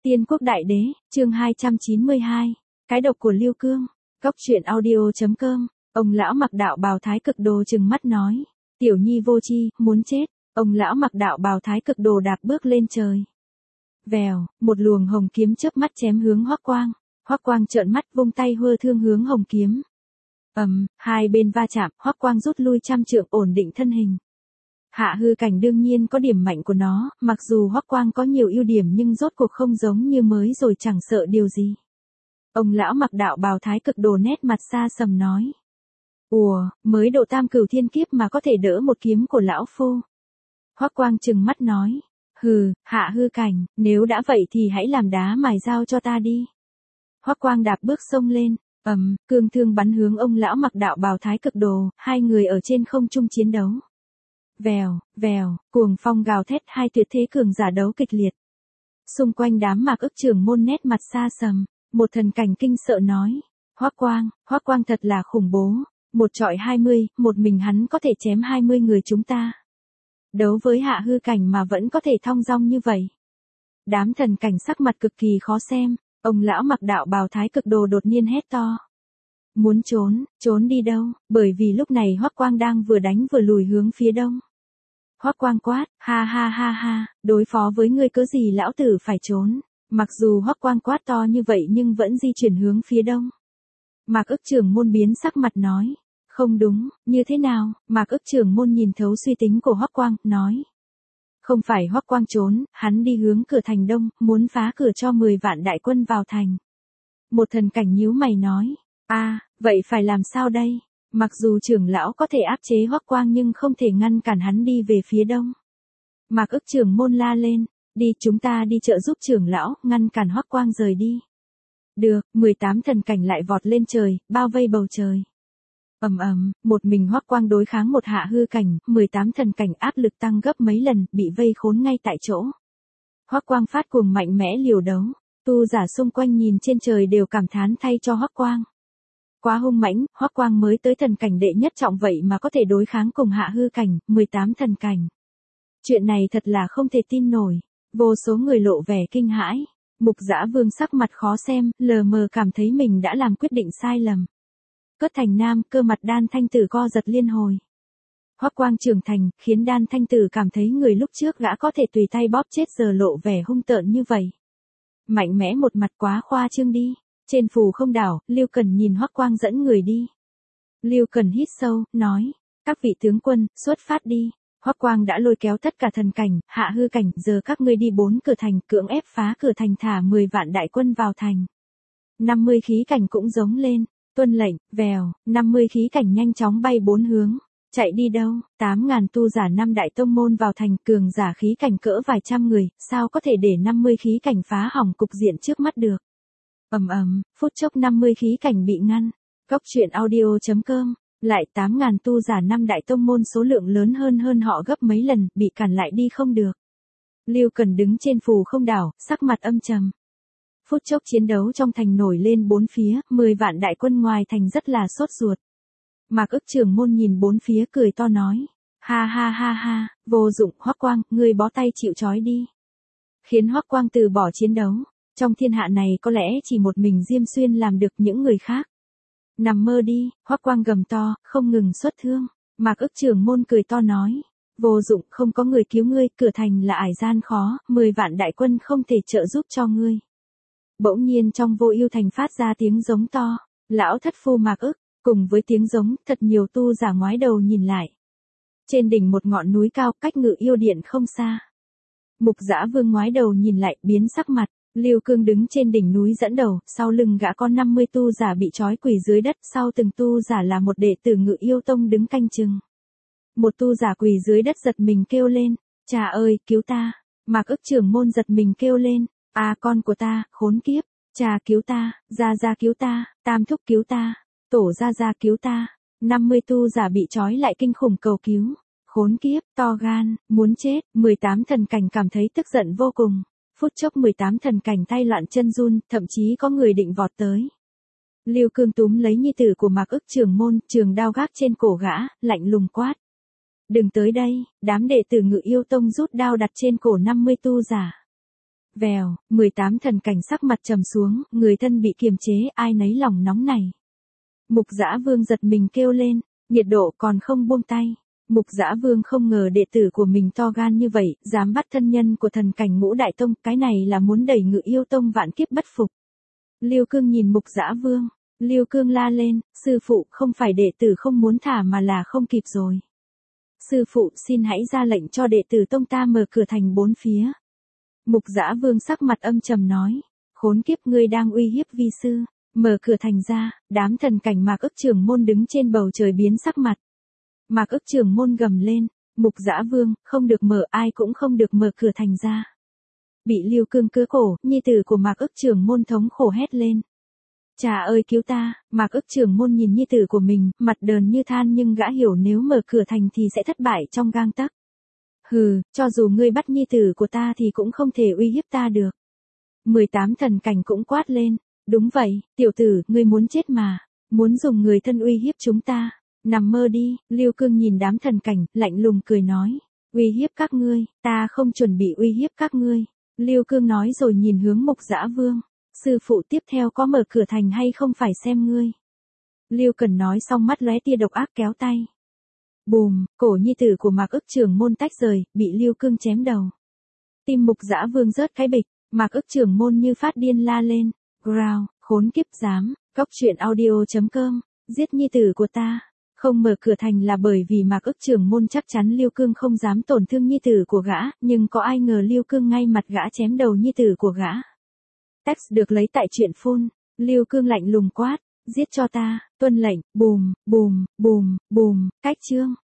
Tiên quốc đại đế, chương 292. Cái độc của Lưu Cương. Cốc truyện audio.com. Ông lão mặc đạo bào thái cực đồ trừng mắt nói. Tiểu nhi vô tri, muốn chết. Ông lão mặc đạo bào thái cực đồ đạp bước lên trời. Vèo, một luồng hồng kiếm chớp mắt chém hướng Hoắc Quang. Hoắc Quang trợn mắt vung tay hơ thương hướng hồng kiếm. Hai bên va chạm, Hoắc Quang rút lui trăm trượng ổn định thân hình. Hạ hư cảnh đương nhiên có điểm mạnh của nó, mặc dù Hoắc Quang có nhiều ưu điểm nhưng rốt cuộc không giống như mới rồi chẳng sợ điều gì. Ông lão mặc đạo bào thái cực đồ nét mặt xa sầm nói. Ủa, mới độ tam cửu thiên kiếp mà có thể đỡ một kiếm của lão phu. Hoắc Quang trừng mắt nói. Hừ, hạ hư cảnh, nếu đã vậy thì hãy làm đá mài dao cho ta đi. Hoắc Quang đạp bước xông lên. Cương thương bắn hướng ông lão mặc đạo bào thái cực đồ, hai người ở trên không trung chiến đấu. Vèo, vèo, cuồng phong gào thét, hai tuyệt thế cường giả đấu kịch liệt. Xung quanh đám Mạc Ức trưởng môn nét mặt xa sầm, một thần cảnh kinh sợ nói. Hoắc Quang thật là khủng bố, một trọi 20, một mình hắn có thể chém 20 người chúng ta. Đấu với hạ hư cảnh mà vẫn có thể thong dong như vậy. Đám thần cảnh sắc mặt cực kỳ khó xem, ông lão mặc đạo bào thái cực đồ đột nhiên hét to. Muốn trốn đi đâu, bởi vì lúc này Hoắc Quang đang vừa đánh vừa lùi hướng phía đông. Hoắc Quang quát, ha, đối phó với ngươi cớ gì lão tử phải trốn. Mặc dù Hoắc Quang quát to như vậy nhưng vẫn di chuyển hướng phía đông. Mạc Ức trưởng môn biến sắc mặt nói. Không đúng, như thế nào? Mạc Ức trưởng môn nhìn thấu suy tính của Hoắc Quang, nói. Không phải Hoắc Quang trốn, hắn đi hướng cửa thành đông, muốn phá cửa cho 10 vạn đại quân vào thành. Một thần cảnh nhíu mày nói. Vậy phải làm sao đây? Mặc dù trưởng lão có thể áp chế Hoắc Quang nhưng không thể ngăn cản hắn đi về phía đông. Mạc Ức trưởng môn la lên, đi chúng ta đi trợ giúp trưởng lão, ngăn cản Hoắc Quang rời đi. Được, 18 thần cảnh lại vọt lên trời, bao vây bầu trời. Một mình Hoắc Quang đối kháng một hạ hư cảnh, 18 thần cảnh áp lực tăng gấp mấy lần, bị vây khốn ngay tại chỗ. Hoắc Quang phát cuồng mạnh mẽ liều đấu, tu giả xung quanh nhìn trên trời đều cảm thán thay cho Hoắc Quang. Quá hung mãnh, Hoắc Quang mới tới thần cảnh đệ nhất trọng vậy mà có thể đối kháng cùng hạ hư cảnh, 18 thần cảnh. Chuyện này thật là không thể tin nổi, vô số người lộ vẻ kinh hãi. Mục Dã Vương sắc mặt khó xem, lờ mờ cảm thấy mình đã làm quyết định sai lầm. Cất thành nam, cơ mặt Đan Thanh Tử co giật liên hồi. Hoắc Quang trưởng thành, khiến Đan Thanh Tử cảm thấy người lúc trước gã có thể tùy tay bóp chết giờ lộ vẻ hung tợn như vậy. Mạnh mẽ một mặt quá khoa trương đi. Trên phù không đảo, Lưu Cần nhìn Hoắc Quang dẫn người đi. Lưu Cần hít sâu, nói, các vị tướng quân, xuất phát đi. Hoắc Quang đã lôi kéo tất cả thần cảnh, hạ hư cảnh, giờ các ngươi đi 4 cửa thành, cưỡng ép phá cửa thành thả 10 vạn đại quân vào thành. 50 khí cảnh cũng giống lên, tuân lệnh, vèo, 50 khí cảnh nhanh chóng bay 4 hướng. Chạy đi đâu, 8.000 tu giả 5 đại tông môn vào thành, cường giả khí cảnh cỡ vài trăm người, sao có thể để 50 khí cảnh phá hỏng cục diện trước mắt được. Phút chốc 50 khí cảnh bị ngăn. Cốc truyện audio.com. Lại 8.000 tu giả 5 đại tông môn số lượng lớn hơn họ gấp mấy lần, bị cản lại đi không được. Lưu Cần đứng trên phù không đảo, sắc mặt âm trầm. Phút chốc chiến đấu trong thành nổi lên bốn phía, 10 vạn đại quân ngoài thành rất là sốt ruột. Mạc Ức trưởng môn nhìn bốn phía cười to nói. Ha, vô dụng, Hoắc Quang, ngươi bó tay chịu trói đi. Khiến Hoắc Quang từ bỏ chiến đấu. Trong thiên hạ này có lẽ chỉ một mình Diêm Xuyên làm được, những người khác. Nằm mơ đi, Hoắc Quang gầm to, không ngừng xuất thương. Mạc Ức trưởng môn cười to nói. Vô dụng, không có người cứu ngươi, cửa thành là ải gian khó, 10 vạn đại quân không thể trợ giúp cho ngươi. Bỗng nhiên trong vô ưu thành phát ra tiếng giống to. Lão thất phu Mạc Ức, cùng với tiếng giống, thật nhiều tu giả ngoái đầu nhìn lại. Trên đỉnh một ngọn núi cao, cách Ngự Yêu Điện không xa. Mục Dã Vương ngoái đầu nhìn lại, biến sắc mặt. Lưu Cương đứng trên đỉnh núi dẫn đầu, sau lưng gã có 50 tu giả bị trói quỳ dưới đất, sau từng tu giả là một đệ tử Ngự Yêu Tông đứng canh chừng. Một tu giả quỳ dưới đất giật mình kêu lên, cha ơi, cứu ta. Mạc Ức trưởng môn giật mình kêu lên, con của ta, khốn kiếp, cha cứu ta, gia cứu ta, tam thúc cứu ta, tổ gia cứu ta. 50 tu giả bị trói lại kinh khủng cầu cứu, khốn kiếp, to gan, muốn chết. 18 thần cảnh cảm thấy tức giận vô cùng. Phút chốc 18 thần cảnh tay loạn chân run, thậm chí có người định vọt tới. Lưu Cương túm lấy nhi tử của Mạc Ức trưởng môn, trường đao gác trên cổ gã, lạnh lùng quát. Đừng tới đây, đám đệ tử Ngự Yêu Tông rút đao đặt trên cổ 50 tu giả. Vèo, 18 thần cảnh sắc mặt trầm xuống, người thân bị kiềm chế, ai nấy lòng nóng này. Mục Dã Vương giật mình kêu lên, nhiệt độ còn không buông tay. Mục Dã Vương không ngờ đệ tử của mình to gan như vậy, dám bắt thân nhân của thần cảnh Ngũ Đại Tông, cái này là muốn đẩy Ngự Yêu Tông vạn kiếp bất phục. Lưu Cương nhìn Mục Dã Vương, Lưu Cương la lên, sư phụ, không phải đệ tử không muốn thả mà là không kịp rồi. Sư phụ, xin hãy ra lệnh cho đệ tử tông ta mở cửa thành bốn phía. Mục Dã Vương sắc mặt âm trầm nói, khốn kiếp, ngươi đang uy hiếp vi sư. Mở cửa thành ra, đám thần cảnh Mạc Ức Trưởng Môn đứng trên bầu trời biến sắc mặt. Mạc Ức Trưởng Môn gầm lên, Mục Dã Vương, không được mở, ai cũng không được mở cửa thành ra. Bị Lưu Cương cứa cổ, nhi tử của Mạc Ức Trưởng Môn thống khổ hét lên. Cha ơi cứu ta, Mạc Ức Trưởng Môn nhìn nhi tử của mình, mặt đờn như than, nhưng gã hiểu nếu mở cửa thành thì sẽ thất bại trong gang tấc. Hừ, cho dù ngươi bắt nhi tử của ta thì cũng không thể uy hiếp ta được. 18 thần cảnh cũng quát lên. Đúng vậy, tiểu tử, ngươi muốn chết mà. Muốn dùng người thân uy hiếp chúng ta. Nằm mơ đi, Lưu Cương nhìn đám thần cảnh, lạnh lùng cười nói. Uy hiếp các ngươi, ta không chuẩn bị uy hiếp các ngươi. Lưu Cương nói rồi nhìn hướng Mục Dã Vương. Sư phụ, tiếp theo có mở cửa thành hay không phải xem ngươi. Lưu Cần nói xong mắt lóe tia độc ác kéo tay. Bùm, cổ nhi tử của Mạc Ức Trưởng Môn tách rời, bị Lưu Cương chém đầu. Tim Mục Dã Vương rớt cái bịch, Mạc Ức Trưởng Môn như phát điên la lên. Growl, khốn kiếp dám, coctruyện.audio.com, giết nhi tử của ta. Không mở cửa thành là bởi vì Mạc Ức Trưởng Môn chắc chắn Lưu Cương không dám tổn thương nhi tử của gã, nhưng có ai ngờ Lưu Cương ngay mặt gã chém đầu nhi tử của gã. Text được lấy tại truyện phun. Lưu Cương lạnh lùng quát, giết cho ta, tuân lệnh, bùm, bùm, bùm, bùm, cách chương.